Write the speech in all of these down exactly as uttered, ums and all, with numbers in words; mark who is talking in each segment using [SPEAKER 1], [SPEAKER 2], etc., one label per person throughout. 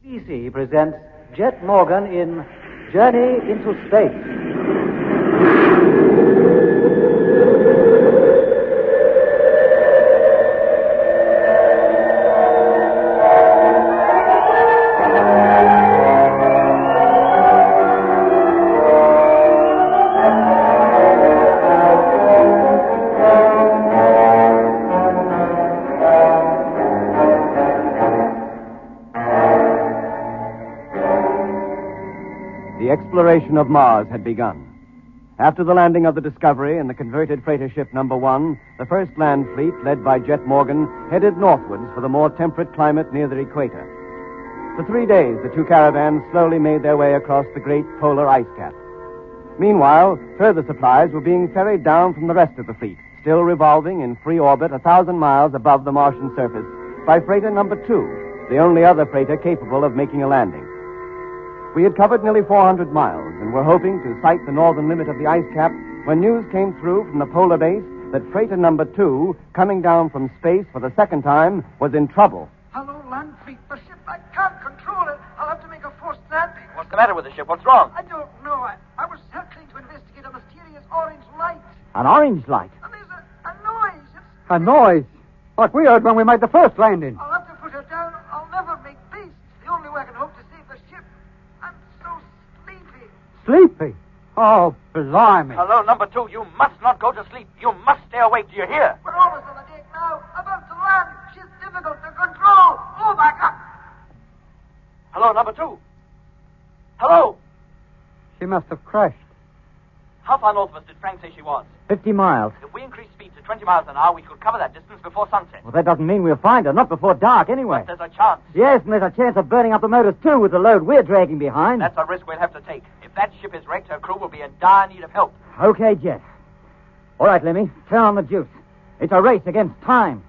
[SPEAKER 1] B B C presents Jet Morgan in Journey into Space.
[SPEAKER 2] The exploration of Mars had begun. After the landing of the Discovery and the converted freighter ship number one, the first land fleet, led by Jet Morgan, headed northwards for the more temperate climate near the equator. For three days, the two caravans slowly made their way across the great polar ice cap. Meanwhile, further supplies were being ferried down from the rest of the fleet, still revolving in free orbit a thousand miles above the Martian surface, by freighter number two, the only other freighter capable of making a landing. We had covered nearly four hundred miles and were hoping to sight the northern limit of the ice cap when news came through from the polar base that freighter number two, coming down from space for the second time, was in trouble.
[SPEAKER 3] Hello, land fleet. The ship, I can't control it. I'll have to make a forced landing.
[SPEAKER 4] What's the matter with the ship? What's wrong?
[SPEAKER 3] I don't know. I, I was circling to investigate a mysterious orange light.
[SPEAKER 5] An orange light?
[SPEAKER 3] And there's a, a noise. It's...
[SPEAKER 5] A noise? What we heard when we made the first landing.
[SPEAKER 3] I'll have to put her down. I'll never make peace. It's the only way I can hope to save the ship. I'm so sleepy.
[SPEAKER 5] Sleepy? Oh, blimey.
[SPEAKER 4] Hello, number two. You must not go to sleep. You must stay awake. Do you hear?
[SPEAKER 3] We're almost on the deck now. About to land. She's difficult to control. Oh, back up.
[SPEAKER 4] Hello, number two. Hello.
[SPEAKER 5] She must have crashed.
[SPEAKER 4] How far north of us did Frank say she was?
[SPEAKER 5] Fifty miles.
[SPEAKER 4] If we increase speed to twenty miles an hour, we could cover that distance before sunset.
[SPEAKER 5] Well, that doesn't mean we'll find her. Not before dark, anyway.
[SPEAKER 4] But there's a chance.
[SPEAKER 5] Yes, and there's a chance of burning up the motors, too, with the load we're dragging behind.
[SPEAKER 4] That's a risk we'll have to take. If that ship is wrecked, her crew will be in dire need of help.
[SPEAKER 5] Okay, Jet. All right, Lemmy. Turn on the juice. It's a race against time.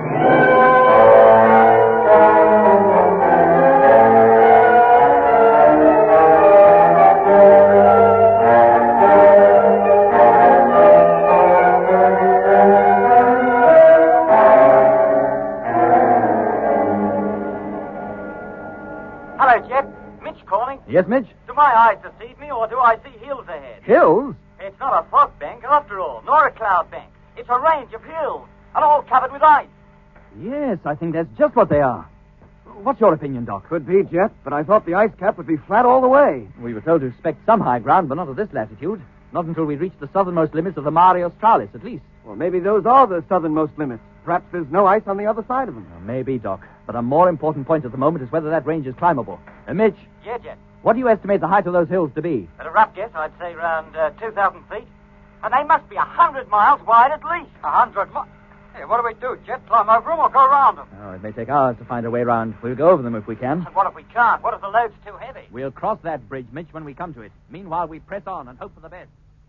[SPEAKER 4] Hello, Jet. Mitch calling.
[SPEAKER 5] Yes, Mitch?
[SPEAKER 4] Do my eyes deceive me, or do I see hills ahead?
[SPEAKER 5] Hills?
[SPEAKER 4] It's not a fog bank, after all, nor a cloud bank. It's a range of hills, and all covered with ice.
[SPEAKER 5] Yes, I think that's just what they are. What's your opinion, Doc?
[SPEAKER 2] Could be, Jet, but I thought the ice cap would be flat all the way.
[SPEAKER 5] We were told to expect some high ground, but not at this latitude. Not until we reach the southernmost limits of the Mare Australis, at least.
[SPEAKER 2] Well, maybe those are the southernmost limits. Perhaps there's no ice on the other side of them.
[SPEAKER 5] Well, maybe, Doc. But a more important point at the moment is whether that range is climbable. Uh, Mitch,
[SPEAKER 4] Yeah, Jet.
[SPEAKER 5] what do you estimate the height of those hills to be?
[SPEAKER 4] At a rough guess, I'd say around uh, two thousand feet. And they must be a hundred miles wide at least. A hundred miles? Hey, what do we do, Jet? Climb over them or go around them?
[SPEAKER 5] Oh, it may take hours to find a way round. We'll go over them if we can.
[SPEAKER 4] And what if we can't? What if the load's too heavy?
[SPEAKER 5] We'll cross that bridge, Mitch, when we come to it. Meanwhile, we press on and hope for the best.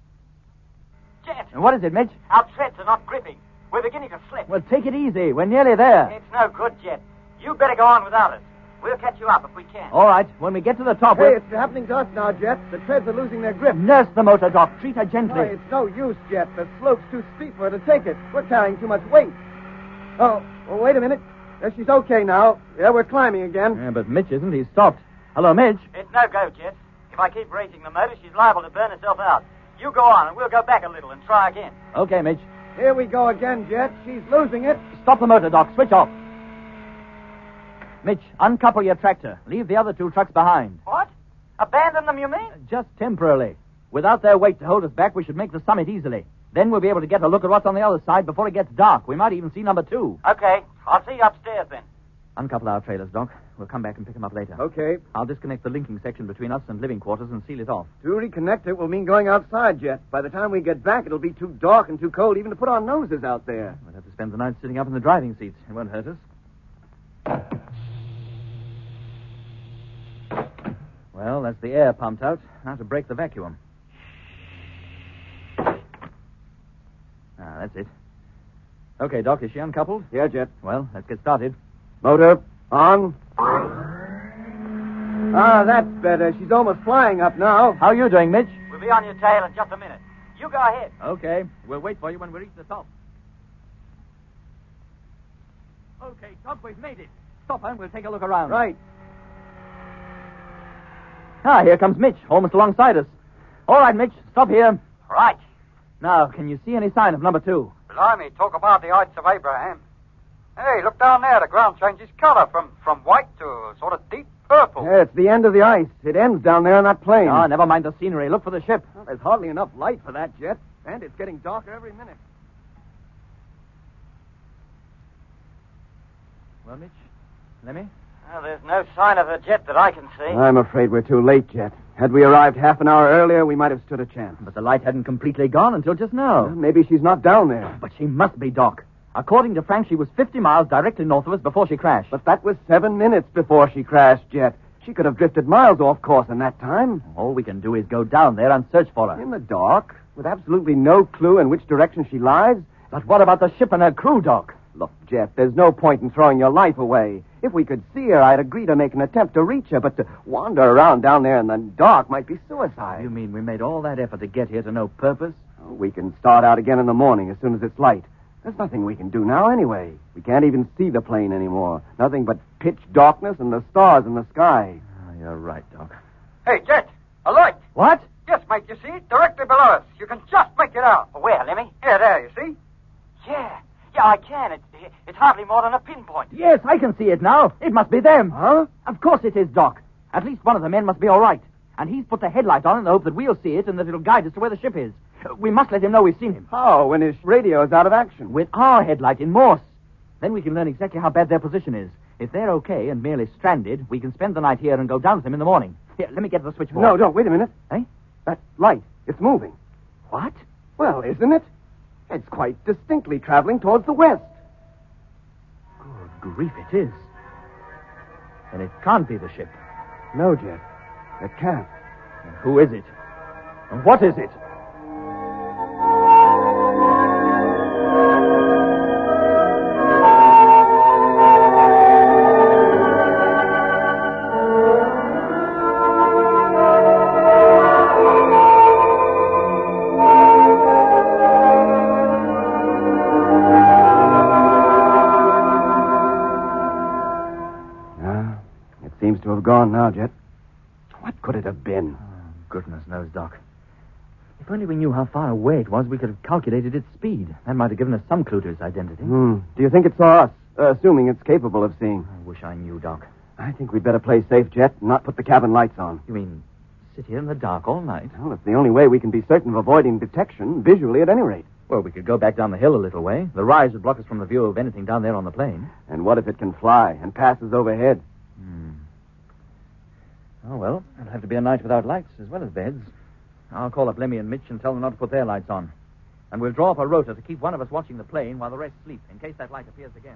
[SPEAKER 4] Jet,
[SPEAKER 5] And what is it, Mitch?
[SPEAKER 4] our treads are not gripping. We're beginning to slip.
[SPEAKER 5] Well, take it easy. We're nearly there.
[SPEAKER 4] It's no good, Jet. You better go on without us. We'll catch you up if we can.
[SPEAKER 5] All right. When we get to the top,
[SPEAKER 2] Hey,
[SPEAKER 5] we'll...
[SPEAKER 2] it's happening to us now, Jet. The treads are losing their grip.
[SPEAKER 5] Nurse the motor, Doc. Treat her gently.
[SPEAKER 2] Why, it's no use, Jet. The slope's too steep for her to take it. We're carrying too much weight. Oh, well, wait a minute. There, she's okay now. Yeah, we're climbing again.
[SPEAKER 5] Yeah, but Mitch isn't. He's stopped. Hello, Mitch.
[SPEAKER 4] It's no go, Jet. If I keep raising the motor, she's liable to burn herself out. You go on, and we'll go back a little and try again.
[SPEAKER 5] Okay, Mitch.
[SPEAKER 2] Here we go again, Jet. She's losing it.
[SPEAKER 5] Stop the motor, Doc. Switch off. Mitch, uncouple your tractor. Leave the other two trucks behind.
[SPEAKER 4] What? Abandon them, you mean?
[SPEAKER 5] Just temporarily. Without their weight to hold us back, we should make the summit easily. Then we'll be able to get a look at what's on the other side before it gets dark. We might even see number two.
[SPEAKER 4] Okay. I'll see you upstairs then.
[SPEAKER 5] Uncouple our trailers, Doc. We'll come back and pick them up later.
[SPEAKER 2] Okay.
[SPEAKER 5] I'll disconnect the linking section between us and living quarters and seal it off.
[SPEAKER 2] To reconnect it will mean going outside, Jet. By the time we get back, it'll be too dark and too cold even to put our noses out there.
[SPEAKER 5] We'll have to spend the night sitting up in the driving seats. It won't hurt us. Well, that's the air pumped out. Now to break the vacuum. Ah, that's it. Okay, Doc, is she uncoupled?
[SPEAKER 2] Yeah, Jet.
[SPEAKER 5] Well, let's get started.
[SPEAKER 2] Motor on. Ah, that's better. She's almost flying up now.
[SPEAKER 5] How are you doing, Mitch?
[SPEAKER 4] We'll be on your tail in just a minute. You go ahead.
[SPEAKER 5] Okay. We'll wait for you when we reach the top. Okay, Doc, we've made it. Stop her and we'll take a look around.
[SPEAKER 2] Right.
[SPEAKER 5] Ah, here comes Mitch, almost alongside us. All right, Mitch, stop here.
[SPEAKER 4] Right.
[SPEAKER 5] Now, can you see any sign of number two?
[SPEAKER 4] Blimey, talk about the Heights of Abraham. Hey, look down there. The ground changes color from, from white to sort of deep purple.
[SPEAKER 2] Yeah, it's the end of the ice. It ends down there on that plain.
[SPEAKER 5] Oh, never mind the scenery. Look for the ship.
[SPEAKER 2] Well, there's hardly enough light for that, Jet. And it's getting darker every minute.
[SPEAKER 5] Well, Mitch? Lemmy?
[SPEAKER 4] Well, there's no sign of a jet that I can see.
[SPEAKER 2] I'm afraid we're too late, Jet. Had we arrived half an hour earlier, we might have stood a chance.
[SPEAKER 5] But the light hadn't completely gone until just now.
[SPEAKER 2] Well, maybe she's not down there.
[SPEAKER 5] But she must be, Doc. According to Frank, she was fifty miles directly north of us before she crashed.
[SPEAKER 2] But that was seven minutes before she crashed, Jet. She could have drifted miles off course in that time.
[SPEAKER 5] All we can do is go down there and search for her.
[SPEAKER 2] In the dark, with absolutely no clue in which direction she lies.
[SPEAKER 5] But what about the ship and her crew, Doc?
[SPEAKER 2] Look, Jet, there's no point in throwing your life away. If we could see her, I'd agree to make an attempt to reach her, but to wander around down there in the dark might be suicide.
[SPEAKER 5] You mean we made all that effort to get here to no purpose?
[SPEAKER 2] Oh, we can start out again in the morning as soon as it's light. There's nothing we can do now anyway. We can't even see the plane anymore. Nothing but pitch darkness and the stars in the sky.
[SPEAKER 5] Oh, you're right, Doc.
[SPEAKER 4] Hey, Jet, a light.
[SPEAKER 5] What?
[SPEAKER 4] Yes, mate, you see it? Directly below us. You can just make it out. Where, Lemmy? Yeah, there, you see? Yeah. Yeah, I can. It's, it's hardly more than a pinpoint.
[SPEAKER 5] Yes, I can see it now. It must be them.
[SPEAKER 2] Huh?
[SPEAKER 5] Of course it is, Doc. At least one of the men must be all right. And he's put the headlight on in the hope that we'll see it and that it'll guide us to where the ship is. We must let him know we've seen him.
[SPEAKER 2] How, when his radio is out of action?
[SPEAKER 5] With our headlight in Morse. Then we can learn exactly how bad their position is. If they're okay and merely stranded, we can spend the night here and go down to them in the morning. Here, let me get the switchboard.
[SPEAKER 2] No, don't. Wait a minute.
[SPEAKER 5] Eh?
[SPEAKER 2] That light, it's moving.
[SPEAKER 5] What?
[SPEAKER 2] Well, isn't it? It's quite distinctly traveling towards the west.
[SPEAKER 5] Good grief, it is. And it can't be the ship.
[SPEAKER 2] No, Jet. It can't.
[SPEAKER 5] And who is it? And what is it?
[SPEAKER 2] To have gone now, Jet. What could it have been?
[SPEAKER 5] Oh, goodness knows, Doc. If only we knew how far away it was, we could have calculated its speed. That might have given us some clue to its identity.
[SPEAKER 2] Hmm. Do you think it saw us, uh, assuming it's capable of seeing?
[SPEAKER 5] I wish I knew, Doc.
[SPEAKER 2] I think we'd better play safe, Jet, and not put the cabin lights on.
[SPEAKER 5] You mean sit here in the dark all night?
[SPEAKER 2] Well, it's the only way we can be certain of avoiding detection, visually at any rate.
[SPEAKER 5] Well, we could go back down the hill a little way. The rise would block us from the view of anything down there on the plain.
[SPEAKER 2] And what if it can fly and passes overhead?
[SPEAKER 5] Hmm. Oh, well, it'll have to be a night without lights as well as beds. I'll call up Lemmy and Mitch and tell them not to put their lights on. And we'll draw up a rota to keep one of us watching the plane while the rest sleep, in case that light appears again.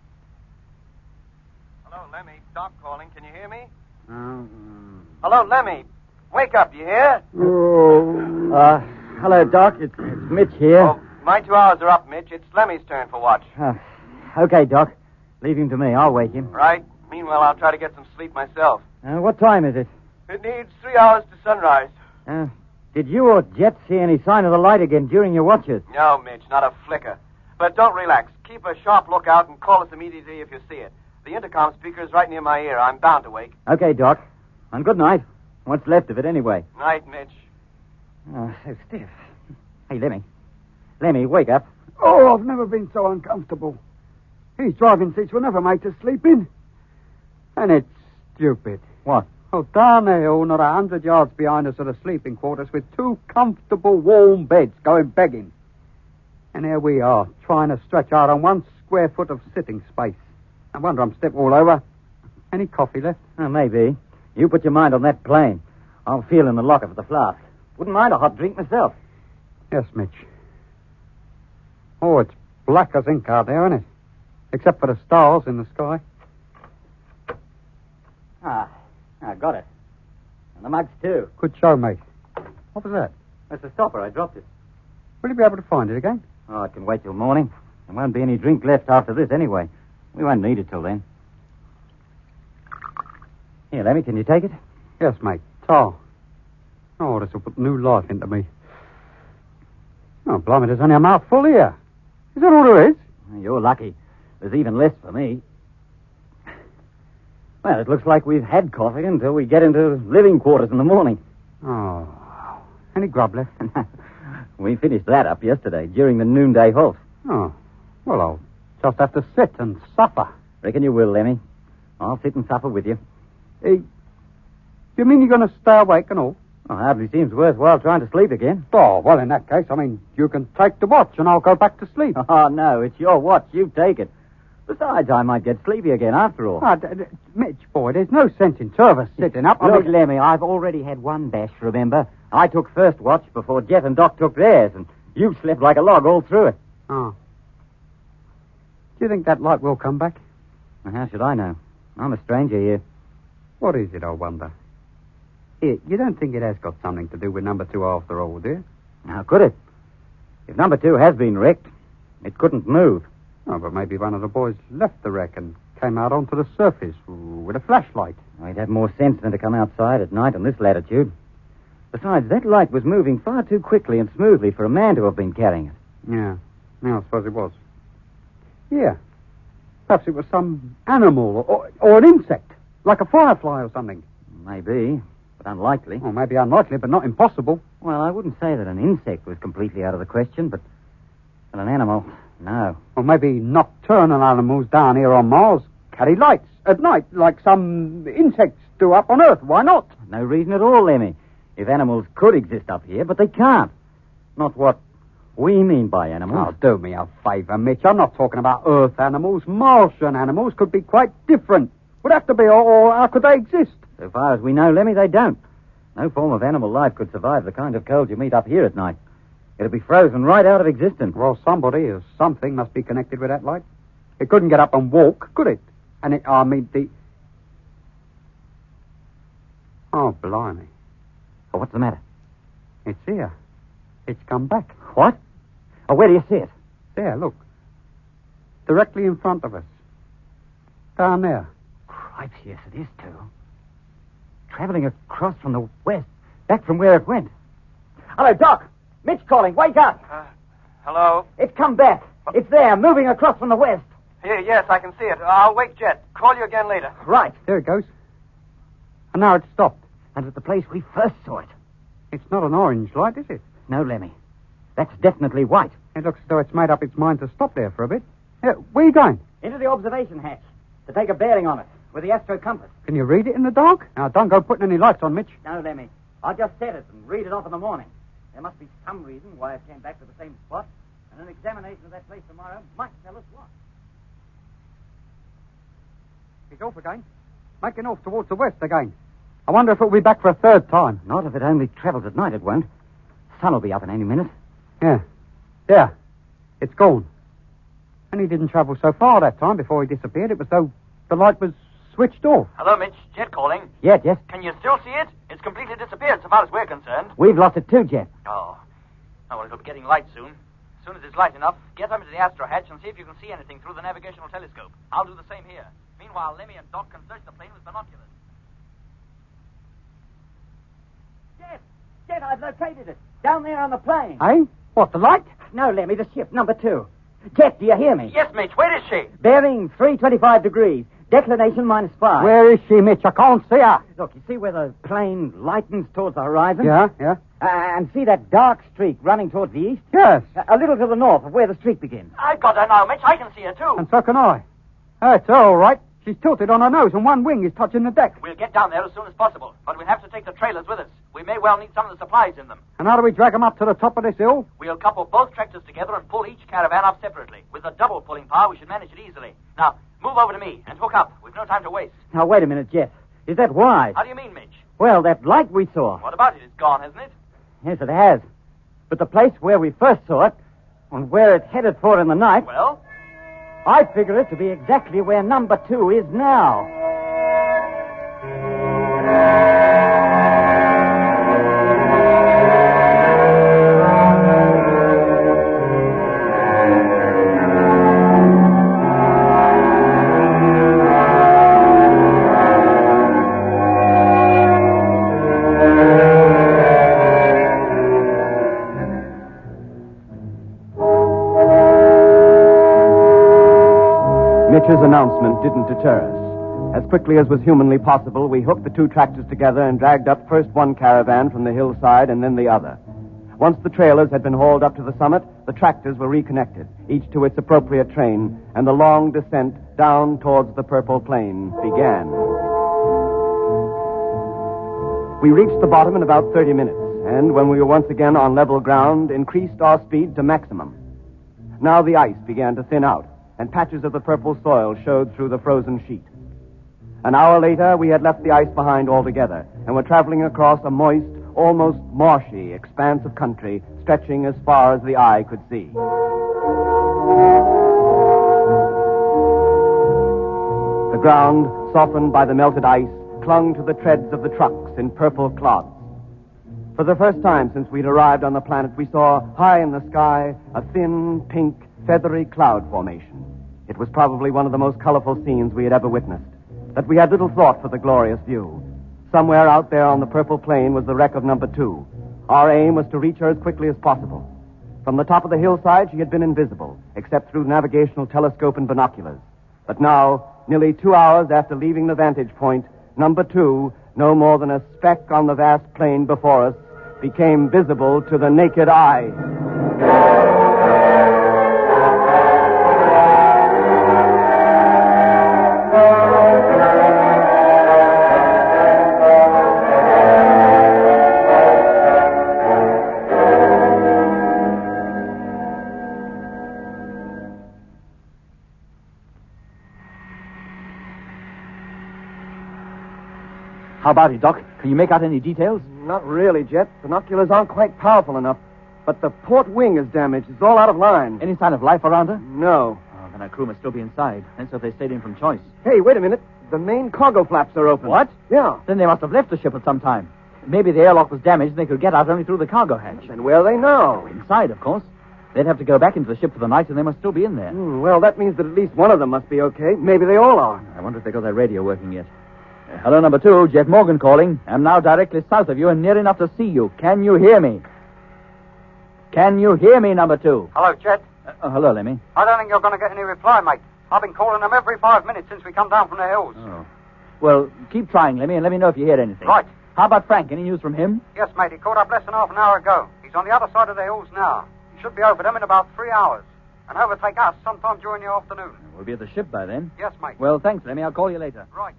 [SPEAKER 6] Hello, Lemmy. Doc calling. Can you hear me?
[SPEAKER 1] Um,
[SPEAKER 6] Hello, Lemmy. Wake up, you hear?
[SPEAKER 1] oh, uh, hello, Doc. It's, it's Mitch here.
[SPEAKER 6] Oh, my two hours are up, Mitch. It's Lemmy's turn for watch.
[SPEAKER 1] Uh, okay, Doc. Leave him to me. I'll wake him.
[SPEAKER 6] Right. Meanwhile, I'll try to get some sleep myself.
[SPEAKER 1] Uh, what time is it?
[SPEAKER 6] It needs three hours to sunrise.
[SPEAKER 1] Uh, did you or Jet see any sign of the light again during your watches?
[SPEAKER 6] No, Mitch, not a flicker. But don't relax. Keep a sharp lookout and call us immediately if you see it. The intercom speaker is right near my ear. I'm bound to wake.
[SPEAKER 1] Okay, Doc. And good night. What's left of it, anyway?
[SPEAKER 6] Night, Mitch.
[SPEAKER 1] Oh, so stiff. Hey, Lemmy. Lemmy, wake up.
[SPEAKER 3] Oh, I've never been so uncomfortable. These driving seats were never made to sleep in. And it's stupid.
[SPEAKER 1] What?
[SPEAKER 3] Oh, down the hill, not a hundred yards behind us are the sleeping quarters with two comfortable, warm beds going begging. And here we are, trying to stretch out on one square foot of sitting space. I wonder I'm stiff all over. Any coffee left?
[SPEAKER 1] Oh, maybe. You put your mind on that plane. I'll feel in the locker for the flask. Wouldn't mind a hot drink myself.
[SPEAKER 3] Yes, Mitch. Oh, it's black as ink out there, isn't it? Except for the stars in the sky.
[SPEAKER 1] Ah, I got it. And the mugs, too.
[SPEAKER 3] Good show, mate. What was that?
[SPEAKER 1] That's the stopper. I dropped it.
[SPEAKER 3] Will you be able to find it again?
[SPEAKER 1] Oh, it can wait till morning. There won't be any drink left after this anyway. We won't need it till then. Here, Lemmy, can you take it?
[SPEAKER 3] Yes, mate. Tar. Oh, this will put new life into me. Oh, blimey, there's only a mouthful here. Is that all there is?
[SPEAKER 1] You're lucky. There's even less for me. Well, it looks like we've had coffee until we get into living quarters in the morning.
[SPEAKER 3] Oh. Any grub left?
[SPEAKER 1] We finished that up yesterday during the noonday halt.
[SPEAKER 3] Oh. Well, I'll just have to sit and suffer.
[SPEAKER 1] Reckon you will, Lemmy. I'll sit and supper with you.
[SPEAKER 3] Hey, you mean you're going to stay awake and all?
[SPEAKER 1] Well, hardly seems worthwhile trying to sleep again.
[SPEAKER 3] Oh, well, in that case, I mean, you can take the watch and I'll go back to sleep.
[SPEAKER 1] Oh, no, it's your watch. You take it. Besides, I might get sleepy again after all.
[SPEAKER 3] Ah, d- d- Mitch, boy, there's no sense in two of us sitting up. I
[SPEAKER 1] Look,
[SPEAKER 3] mean-
[SPEAKER 1] Lemmy, I've already had one bash, remember? I took first watch before Jeff and Doc took theirs, and you slept like a log all through it.
[SPEAKER 3] Oh. Do you think that light will come back?
[SPEAKER 1] Well, how should I know? I'm a stranger here.
[SPEAKER 3] What is it, I wonder? Here, you don't think it has got something to do with number two after all, do you?
[SPEAKER 1] How could it? If number two has been wrecked, it couldn't move.
[SPEAKER 3] Oh, but maybe one of the boys left the wreck and came out onto the surface with a flashlight.
[SPEAKER 1] He'd have more sense than to come outside at night on this latitude. Besides, that light was moving far too quickly and smoothly for a man to have been carrying it.
[SPEAKER 3] Yeah. Yeah, I suppose it was. Yeah. Perhaps it was some animal or, or an insect, like a firefly or something.
[SPEAKER 1] Maybe, but unlikely.
[SPEAKER 3] Or maybe unlikely, but not impossible.
[SPEAKER 1] Well, I wouldn't say that an insect was completely out of the question, but, but an animal, no.
[SPEAKER 3] Or maybe nocturnal animals down here on Mars carry lights at night, like some insects do up on Earth. Why not?
[SPEAKER 1] No reason at all, Lemmy. If animals could exist up here, but they can't. Not what we mean by animals.
[SPEAKER 3] Oh, do me a favor, Mitch. I'm not talking about Earth animals. Martian animals could be quite different. Would have to be, or, or how could they exist?
[SPEAKER 1] So far as we know, Lemmy, they don't. No form of animal life could survive the kind of cold you meet up here at night. It'd be frozen right out of existence.
[SPEAKER 3] Well, somebody or something must be connected with that light. It couldn't get up and walk, could it? And it, I mean, the... Oh, blimey.
[SPEAKER 1] Oh, what's the matter?
[SPEAKER 3] It's here. It's come back.
[SPEAKER 1] What? Oh, where do you see it?
[SPEAKER 3] There, look. Directly in front of us. Down there.
[SPEAKER 1] Cripes, yes, it is, too. Traveling across from the west, back from where it went. Hello, Doc. Mitch calling. Wake up.
[SPEAKER 6] Uh, hello?
[SPEAKER 1] It's come back. It's there, moving across from the west.
[SPEAKER 6] Here, yes, I can see it. I'll wake Jet. Call you again later.
[SPEAKER 1] Right.
[SPEAKER 3] There it goes. And now it's stopped.
[SPEAKER 1] And at the place we first saw it.
[SPEAKER 3] It's not an orange light, is it?
[SPEAKER 1] No, Lemmy. That's definitely white.
[SPEAKER 3] It looks as though it's made up its mind to stop there for a bit. Yeah, where are you going?
[SPEAKER 1] Into the observation hatch to take a bearing on it with the astro compass.
[SPEAKER 3] Can you read it in the dark? Now, don't go putting any lights on, Mitch.
[SPEAKER 1] No, Lemmy. I'll just set it and read it off in the morning. There must be some reason why it came back to the same spot, and an examination of that place tomorrow might tell us what.
[SPEAKER 3] It's off again. Making off towards the west again. I wonder if it'll be back for a third time.
[SPEAKER 1] Not if it only travels at night, it won't. Sun will be up in any minute.
[SPEAKER 3] Yeah. Yeah. It's gone. And he didn't travel so far that time before he disappeared. It was though the light was switched off.
[SPEAKER 4] Hello, Mitch. Jet calling.
[SPEAKER 1] Yeah, Jeff.
[SPEAKER 4] Can you still see it? It's completely disappeared, so far as we're concerned.
[SPEAKER 1] We've lost it too, Jeff.
[SPEAKER 4] Oh. Oh, well, it'll be getting light soon. As soon as it's light enough, get up into the astro hatch and see if you can see anything through the navigational telescope. I'll do the same here. Meanwhile, Lemmy and Doc can search the plane with binoculars.
[SPEAKER 1] Jeff! Jeff, I've located it. Down there on the plane.
[SPEAKER 3] Eh? What, the light?
[SPEAKER 1] No, Lemmy, the ship, number two. Jeff, do you hear me?
[SPEAKER 4] Yes, Mitch. Where is she?
[SPEAKER 1] Bearing three twenty-five degrees. Declination minus five.
[SPEAKER 3] Where is she, Mitch? I can't see her.
[SPEAKER 1] Look, you see where the plane lightens towards the horizon?
[SPEAKER 3] Yeah, yeah.
[SPEAKER 1] Uh, and see that dark streak running towards the east?
[SPEAKER 3] Yes.
[SPEAKER 1] A, a little to the north of where the streak begins.
[SPEAKER 4] I've got her now, Mitch. I can see her, too.
[SPEAKER 3] And so can I. That's her, all right. She's tilted on her nose and one wing is touching the deck.
[SPEAKER 4] We'll get down there as soon as possible, but we'll have to take the trailers with us. We may well need some of the supplies in them.
[SPEAKER 3] And how do we drag them up to the top of this hill?
[SPEAKER 4] We'll couple both tractors together and pull each caravan up separately. With the double pulling power, we should manage it easily. Now, move over to me and hook up. We've no time to waste.
[SPEAKER 1] Now, wait a minute, Jeff. Is that wise?
[SPEAKER 4] How do you mean, Mitch?
[SPEAKER 1] Well, that light we saw.
[SPEAKER 4] What about it? It's gone, hasn't it?
[SPEAKER 1] Yes, it has. But the place where we first saw it, and where it headed for in the night,
[SPEAKER 4] Well?
[SPEAKER 1] I figure it to be exactly where number two is now.
[SPEAKER 2] Mitch's announcement didn't deter us. As quickly as was humanly possible, we hooked the two tractors together and dragged up first one caravan from the hillside and then the other. Once the trailers had been hauled up to the summit, the tractors were reconnected, each to its appropriate train, and the long descent down towards the Purple Plain began. We reached the bottom in about thirty minutes, and when we were once again on level ground, increased our speed to maximum. Now the ice began to thin out, and patches of the purple soil showed through the frozen sheet. An hour later, we had left the ice behind altogether, and were traveling across a moist, almost marshy expanse of country stretching as far as the eye could see. The ground, softened by the melted ice, clung to the treads of the trucks in purple clods. For the first time since we'd arrived on the planet, we saw high in the sky a thin, pink, feathery cloud formation. It was probably one of the most colorful scenes we had ever witnessed, but we had little thought for the glorious view. Somewhere out there on the Purple Plain was the wreck of number two. Our aim was to reach her as quickly as possible. From the top of the hillside, she had been invisible, except through navigational telescope and binoculars. But now, nearly two hours after leaving the vantage point, number two, no more than a speck on the vast plain before us, became visible to the naked eye.
[SPEAKER 5] How about it, Doc? Can you make out any details?
[SPEAKER 2] Not really, Jet. Binoculars aren't quite powerful enough. But the port wing is damaged. It's all out of line.
[SPEAKER 5] Any sign of life around her?
[SPEAKER 2] No.
[SPEAKER 5] Oh, then our crew must still be inside. And so they stayed in from choice.
[SPEAKER 2] Hey, wait a minute. The main cargo flaps are open.
[SPEAKER 5] What?
[SPEAKER 2] Yeah.
[SPEAKER 5] Then they must have left the ship at some time. Maybe the airlock was damaged and they could get out only through the cargo hatch.
[SPEAKER 2] Then where are they now?
[SPEAKER 5] Inside, of course. They'd have to go back into the ship for the night and they must still be in there.
[SPEAKER 2] Hmm, well, that means that at least one of them must be okay. Maybe they all are.
[SPEAKER 5] I wonder if they got their radio working yet. Uh, hello, number two. Jet Morgan calling. I'm now directly south of you and near enough to see you. Can you hear me? Can you hear me, number two?
[SPEAKER 3] Hello, Jet.
[SPEAKER 5] Uh, oh, hello, Lemmy.
[SPEAKER 3] I don't think you're going to get any reply, mate. I've been calling them every five minutes since we come down from the hills.
[SPEAKER 5] Oh. Well, keep trying, Lemmy, and let me know if you hear anything.
[SPEAKER 3] Right.
[SPEAKER 5] How about Frank? Any news from him?
[SPEAKER 3] Yes, mate. He caught up less than half an hour ago. He's on the other side of the hills now. He should be over them in about three hours. And overtake us sometime during the afternoon.
[SPEAKER 5] We'll be at the ship by then.
[SPEAKER 3] Yes, mate.
[SPEAKER 5] Well, thanks, Lemmy. I'll call you later.
[SPEAKER 3] Right.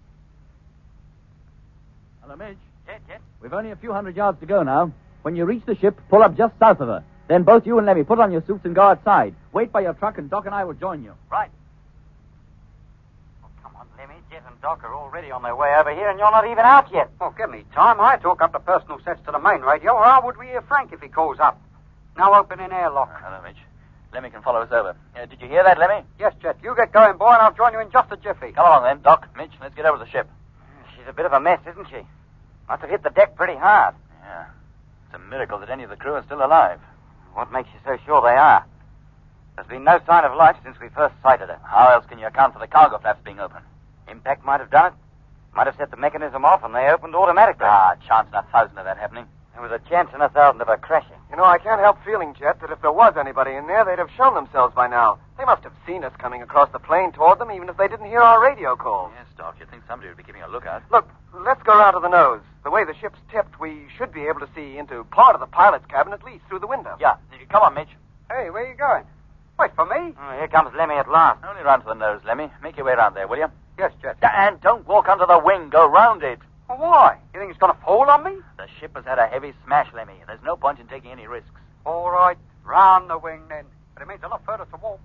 [SPEAKER 5] Hello, Midge.
[SPEAKER 4] Jet, Jet.
[SPEAKER 5] We've only a few hundred yards to go now. When you reach the ship, pull up just south of her. Then both you and Lemmy put on your suits and go outside. Wait by your truck, and Doc and I will join you.
[SPEAKER 4] Right. Oh, come on, Lemmy. Jet and Doc are already on their way over here, and you're not even out yet.
[SPEAKER 3] Well, give me time. I talk up the personal sets to the main radio, or how would we hear Frank if he calls up? Now open in airlock.
[SPEAKER 4] Uh, hello, Midge. Lemmy can follow us over. Uh, did you hear that, Lemmy?
[SPEAKER 3] Yes, Jet. You get going, boy, and I'll join you in just a jiffy.
[SPEAKER 4] Come along, then. Doc, Midge, let's get over to the ship. She's a bit of a mess, isn't she? Must have hit the deck pretty hard. Yeah. It's a miracle that any of the crew are still alive. What makes you so sure they are? There's been no sign of life since we first sighted her. How else can you account for the cargo flaps being open? Impact might have done it. Might have set the mechanism off and they opened automatically. Ah, chance in a thousand of that happening. There was a chance in a thousand of her crashing.
[SPEAKER 6] You know, I can't help feeling, Jet, that if there was anybody in there, they'd have shown themselves by now. They must have seen us coming across the plain toward them, even if they didn't hear our radio calls.
[SPEAKER 4] Yes, Doc, you'd think somebody would be keeping a lookout.
[SPEAKER 6] Look, let's go round to the nose. The way the ship's tipped, we should be able to see into part of the pilot's cabin, at least through the window.
[SPEAKER 4] Yeah. Come on, Midge.
[SPEAKER 3] Hey, where are you going? Wait for me.
[SPEAKER 4] Oh, here comes Lemmy at last. Only round to the nose, Lemmy. Make your way round there, will you?
[SPEAKER 3] Yes, Jet.
[SPEAKER 4] And don't walk under the wing. Go round it.
[SPEAKER 3] Well, why? You think it's going to fall on me?
[SPEAKER 4] The ship has had a heavy smash, Lemmy. There's no point in taking any risks.
[SPEAKER 3] All right. Round the wing, then. But it means a lot further to walk.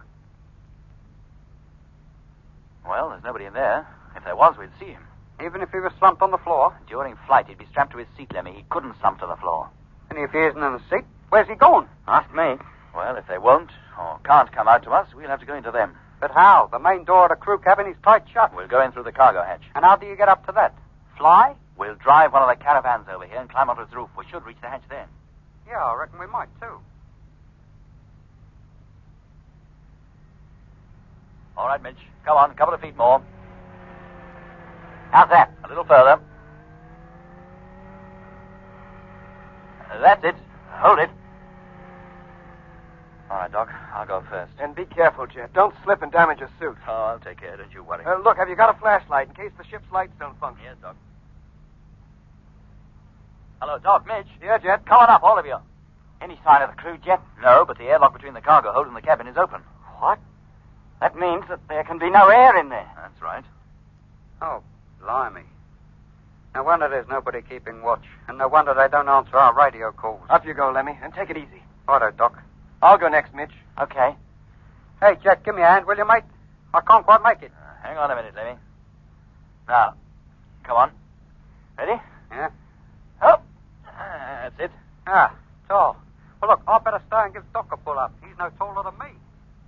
[SPEAKER 4] Well, there's nobody in there. If there was, we'd see him.
[SPEAKER 3] Even if he was slumped on the floor?
[SPEAKER 4] During flight, he'd be strapped to his seat, Lemmy. He couldn't slump to the floor.
[SPEAKER 3] And if he isn't in the seat, where's he going?
[SPEAKER 4] Ask me. Well, if they won't or can't come out to us, we'll have to go into them.
[SPEAKER 3] But how? The main door of the crew cabin is tight shut.
[SPEAKER 4] We'll go in through the cargo hatch.
[SPEAKER 3] And how do you get up to that? Fly?
[SPEAKER 4] We'll drive one of the caravans over here and climb onto its roof. We should reach the hatch then.
[SPEAKER 3] Yeah, I reckon we might, too.
[SPEAKER 4] All right, Mitch. Come on, a couple of feet more. How's that? A little further. That's it. Hold it. Oh, All right, Doc. I'll go first.
[SPEAKER 6] And be careful, Jet. Don't slip and damage your suit.
[SPEAKER 4] Oh, I'll take care. Don't you worry.
[SPEAKER 6] Uh, look, have you got a flashlight in case the ship's lights don't function?
[SPEAKER 4] Yes, Doc. Hello, Doc. Mitch.
[SPEAKER 6] Yeah, Jet.
[SPEAKER 4] Come on up, all of you. Any sign of the crew, Jet? No, but the airlock between the cargo hold and the cabin is open.
[SPEAKER 1] What? That means that there can be no air in there.
[SPEAKER 4] That's right.
[SPEAKER 3] Oh, blimey. No wonder there's nobody keeping watch. And no wonder they don't answer our radio calls.
[SPEAKER 6] Up you go, Lemmy, and take it easy.
[SPEAKER 3] Righto, Doc.
[SPEAKER 6] I'll go next, Mitch.
[SPEAKER 1] Okay.
[SPEAKER 3] Hey, Jet, give me a hand, will you, mate? I can't quite make it.
[SPEAKER 4] Uh, hang on a minute, Lemmy. Now, come on. Ready?
[SPEAKER 3] Yeah?
[SPEAKER 4] Up. Ah, that's it.
[SPEAKER 3] Ah, tall. Well, look, I better stay and give Doc a pull up. He's no taller than me.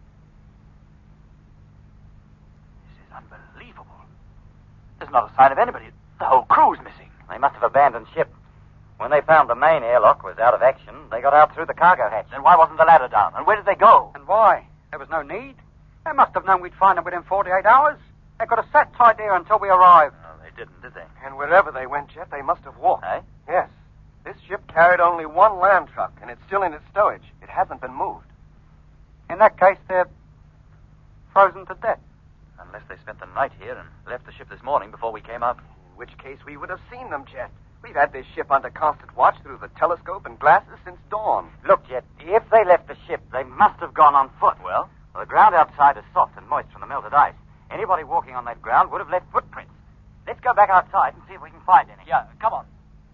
[SPEAKER 4] This is unbelievable. There's not a sign of anybody. The whole crew's missing.
[SPEAKER 1] They must have abandoned ship. When they found the main airlock was out of action, they got out through the cargo hatch.
[SPEAKER 4] Then why wasn't the ladder down? And where did they go?
[SPEAKER 3] And why? There was no need. They must have known we'd find them within forty-eight hours. They could have sat tight there until we arrived.
[SPEAKER 4] No, they didn't, did they?
[SPEAKER 6] And wherever they went, Jet, they must have walked.
[SPEAKER 4] Eh?
[SPEAKER 6] Yes. This ship carried only one land truck, and it's still in its stowage. It hasn't been moved.
[SPEAKER 3] In that case, they're frozen to death.
[SPEAKER 4] Unless they spent the night here and left the ship this morning before we came up.
[SPEAKER 6] In which case, we would have seen them, Jet. We've had this ship under constant watch through the telescope and glasses since dawn.
[SPEAKER 1] Look, Jet, if they left the ship, they must have gone on foot.
[SPEAKER 4] Well?
[SPEAKER 1] Well, the ground outside is soft and moist from the melted ice. Anybody walking on that ground would have left footprints. Let's go back outside and see if we can find any.
[SPEAKER 4] Yeah, come on.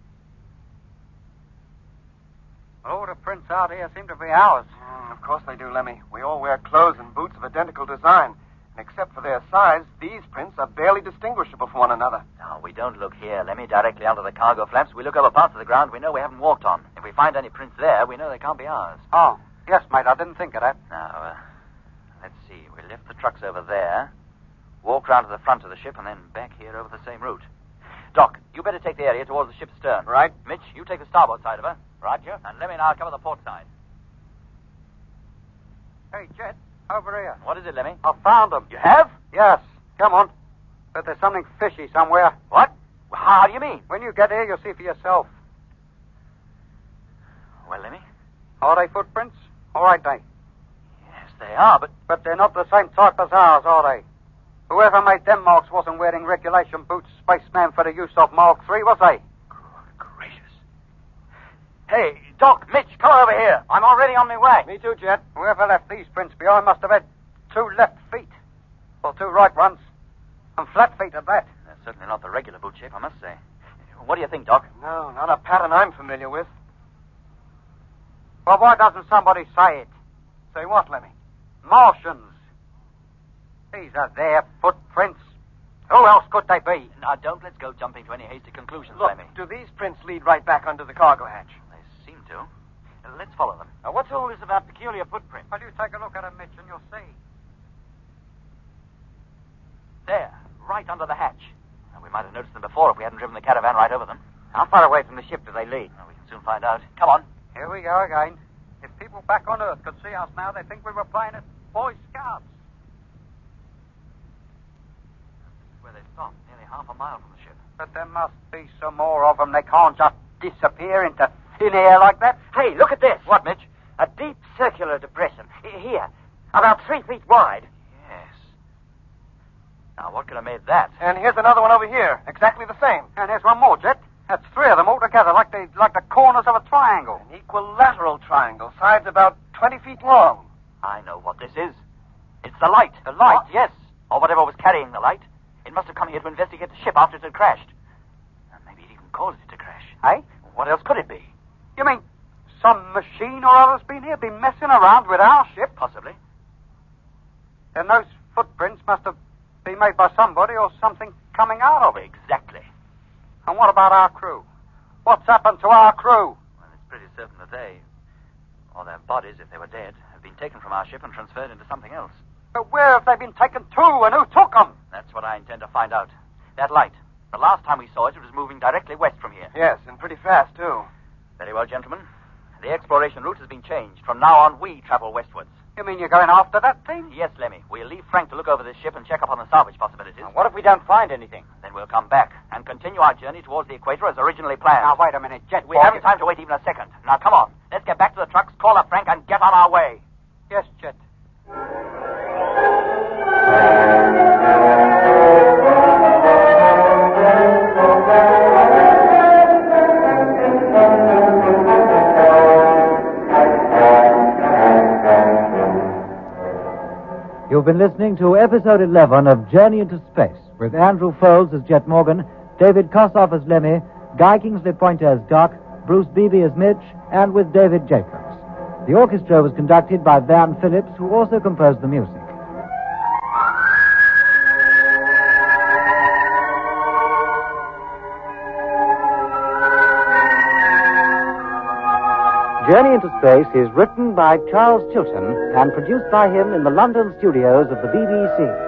[SPEAKER 3] All the prints out here seem to be ours.
[SPEAKER 6] Mm, of course they do, Lemmy. We all wear clothes and boots of identical design. And except for their size, these prints are barely distinguishable from one another.
[SPEAKER 4] No, we don't look here, Lemmy, directly under the cargo flaps. We look over parts of the ground we know we haven't walked on. If we find any prints there, we know they can't be ours.
[SPEAKER 3] Oh, yes, mate, I didn't think of that.
[SPEAKER 4] Now, uh, let's see. We left the trucks over there, walked round to the front of the ship, and then back here over the same route. Doc, you better take the area towards the ship's stern.
[SPEAKER 6] Right.
[SPEAKER 4] Mitch, you take the starboard side of her. Roger. And Lemmy and I'll cover the port side.
[SPEAKER 3] Hey, Jet, over here.
[SPEAKER 4] What is it, Lemmy?
[SPEAKER 3] I found them.
[SPEAKER 4] You have?
[SPEAKER 3] Yes, come on. But there's something fishy somewhere.
[SPEAKER 4] What? How do you mean?
[SPEAKER 3] When you get here, you'll see for yourself.
[SPEAKER 4] Well, Lemmy?
[SPEAKER 3] Are they footprints? All right, they.
[SPEAKER 4] Yes, they are, but...
[SPEAKER 3] But they're not the same type as ours, are they? Whoever made them marks wasn't wearing regulation boots, spaceman for the use of Mark three, was they?
[SPEAKER 4] Good gracious. Hey, Doc, Mitch, come over here. I'm already on my way.
[SPEAKER 6] Me too, Jet.
[SPEAKER 3] Whoever left these prints behind must have had two left feet. Or two right ones. And flat feet at that.
[SPEAKER 4] That's certainly not the regular boot shape, I must say. What do you think, Doc?
[SPEAKER 6] No, not a pattern I'm familiar with.
[SPEAKER 3] Well, why doesn't somebody say it?
[SPEAKER 6] Say what, Lemmy?
[SPEAKER 3] Martians. These are their footprints. Who else could they be?
[SPEAKER 4] Now, don't let's go jumping to any hasty conclusions,
[SPEAKER 6] Look,
[SPEAKER 4] Lemmy.
[SPEAKER 6] do these prints lead right back under the cargo hatch?
[SPEAKER 4] They seem to. Uh, let's follow them.
[SPEAKER 1] Now, what's all this about peculiar footprints?
[SPEAKER 3] Well, you take a look at them, Mitch, and you'll see.
[SPEAKER 4] There, right under the hatch. Now, we might have noticed them before if we hadn't driven the caravan right over them.
[SPEAKER 1] How far away from the ship do they lead?
[SPEAKER 4] Well, we can soon find out. Come on.
[SPEAKER 3] Here we go again. If people back on Earth could see us now, they'd think we were playing at Boy Scouts.
[SPEAKER 4] This is where they stopped, nearly half a mile from the ship.
[SPEAKER 3] But there must be some more of them. They can't just disappear into thin air like that.
[SPEAKER 1] Hey, look at this.
[SPEAKER 4] What, Mitch?
[SPEAKER 1] A deep circular depression. I- Here. About three feet wide.
[SPEAKER 4] Yes. Now, what could have made that?
[SPEAKER 6] And here's another one over here, exactly the same.
[SPEAKER 3] And here's one more, Jet. That's three of them all together, like the, like the corners of a triangle.
[SPEAKER 6] An equilateral triangle, sides about twenty feet long.
[SPEAKER 4] I know what this is. It's the light.
[SPEAKER 3] The light?
[SPEAKER 4] What? Yes. Or whatever was carrying the light. It must have come here to investigate the ship after it had crashed. And maybe it even caused it to crash.
[SPEAKER 3] Eh?
[SPEAKER 4] What else could it be?
[SPEAKER 3] You mean some machine or other's been here, been messing around with our ship?
[SPEAKER 4] Possibly.
[SPEAKER 3] Then those footprints must have been made by somebody or something coming out of it.
[SPEAKER 4] Exactly.
[SPEAKER 3] And what about our crew? What's happened to our crew?
[SPEAKER 4] Well, it's pretty certain that they, or their bodies, if they were dead, have been taken from our ship and transferred into something else.
[SPEAKER 3] But where have they been taken to, and who took them?
[SPEAKER 4] That's what I intend to find out. That light. The last time we saw it, it was moving directly west from here.
[SPEAKER 6] Yes, and pretty fast, too.
[SPEAKER 4] Very well, gentlemen. The exploration route has been changed. From now on, we travel westwards.
[SPEAKER 3] You mean you're going after that thing?
[SPEAKER 4] Yes, Lemmy. We'll leave Frank to look over this ship and check up on the salvage possibilities.
[SPEAKER 1] Now, what if we don't find anything?
[SPEAKER 4] Then we'll come back and continue our journey towards the equator as originally planned.
[SPEAKER 3] Now, wait a minute, Jet.
[SPEAKER 4] We haven't time to wait even a second. Now, come on. Let's get back to the trucks, call up Frank, and get on our way.
[SPEAKER 3] Yes, Chet.
[SPEAKER 7] You've been listening to episode eleven of Journey into Space, with Andrew Foles as Jet Morgan, David Kossoff as Lemmy, Guy Kingsley Pointer as Doc, Bruce Beebe as Mitch, and with David Jacobs. The orchestra was conducted by Van Phillips, who also composed the music. Journey into Space is written by Charles Chilton and produced by him in the London studios of the B B C.